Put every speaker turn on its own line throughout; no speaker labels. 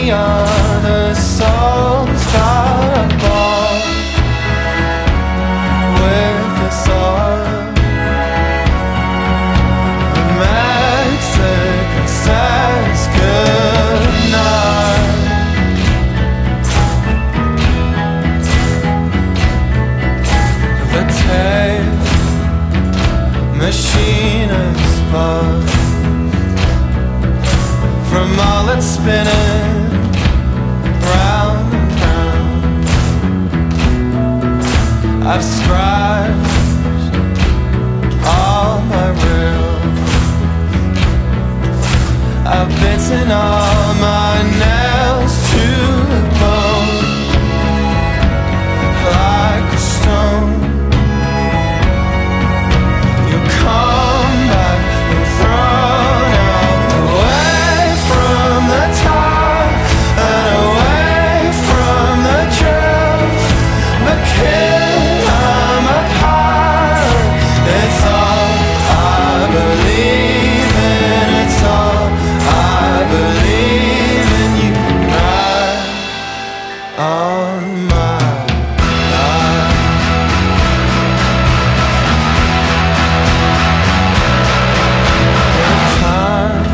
the other souls that are born with the soil. The Mexican says goodnight. The tape machine exposed from all its spinning round and round. I've scratched all my reels, I've bitten all my nails to the bone like a stone. You come back and thrown out away from the top and away from the drills. But kid, I'm a pirate. It's all I believe in. It's all I believe in. You can ride on my life. Time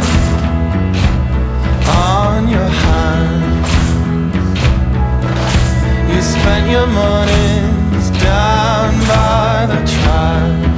on your hands. You spent your mornings down by the track.